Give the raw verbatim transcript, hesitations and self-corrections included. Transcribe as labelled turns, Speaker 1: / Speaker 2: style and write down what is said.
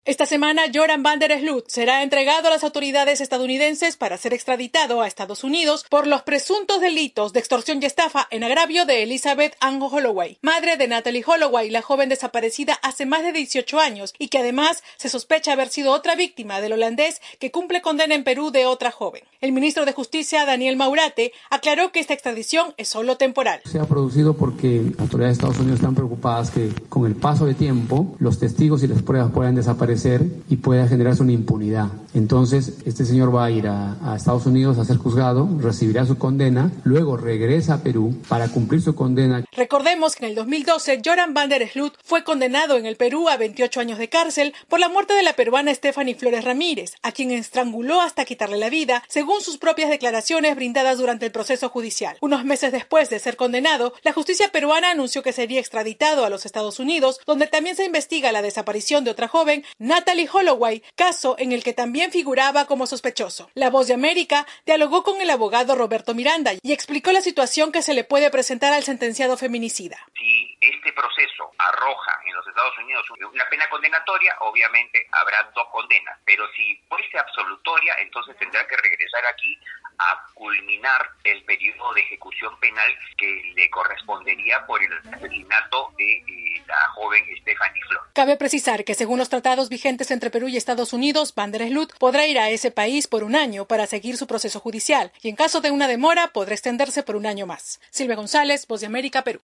Speaker 1: Esta semana, Joran van der Sloot será entregado a las autoridades estadounidenses para ser extraditado a Estados Unidos por los presuntos delitos de extorsión y estafa en agravio de Elizabeth Ann Holloway, madre de Natalee Holloway, la joven desaparecida hace más de dieciocho años y que además se sospecha haber sido otra víctima del holandés que cumple condena en Perú de otra joven. El ministro de Justicia, Daniel Maurate, aclaró que esta extradición es solo temporal.
Speaker 2: Se ha producido porque las autoridades de Estados Unidos están preocupadas que con el paso de tiempo los testigos y las pruebas puedan desaparecer y pueda generarse una impunidad. Entonces, este señor va a ir a, a Estados Unidos a ser juzgado, recibirá su condena, luego regresa a Perú para cumplir su condena.
Speaker 1: Recordemos que en el dos mil doce, Joran van der Sloot fue condenado en el Perú a veintiocho años de cárcel por la muerte de la peruana Stephanie Flores Ramírez, a quien estranguló hasta quitarle la vida, según sus propias declaraciones brindadas durante el proceso judicial. Unos meses después de ser condenado, la justicia peruana anunció que sería extraditado a los Estados Unidos, donde también se investiga la desaparición de otra joven, Natalee Holloway, caso en el que también figuraba como sospechoso. La Voz de América dialogó con el abogado Roberto Miranda y explicó la situación que se le puede presentar al sentenciado feminicida.
Speaker 3: Si este proceso arroja en los Estados Unidos una pena condenatoria, obviamente habrá dos condenas, pero si fuese absolutoria, entonces tendrá que regresar aquí a culminar el periodo de ejecución penal que le correspondería por el asesinato de eh, la joven Stephanie Flores.
Speaker 1: Cabe precisar que según los tratados vigentes entre Perú y Estados Unidos, van der Sloot podrá ir a ese país por un año para seguir su proceso judicial y en caso de una demora podrá extenderse por un año más. Silvia González, Voz de América, Perú.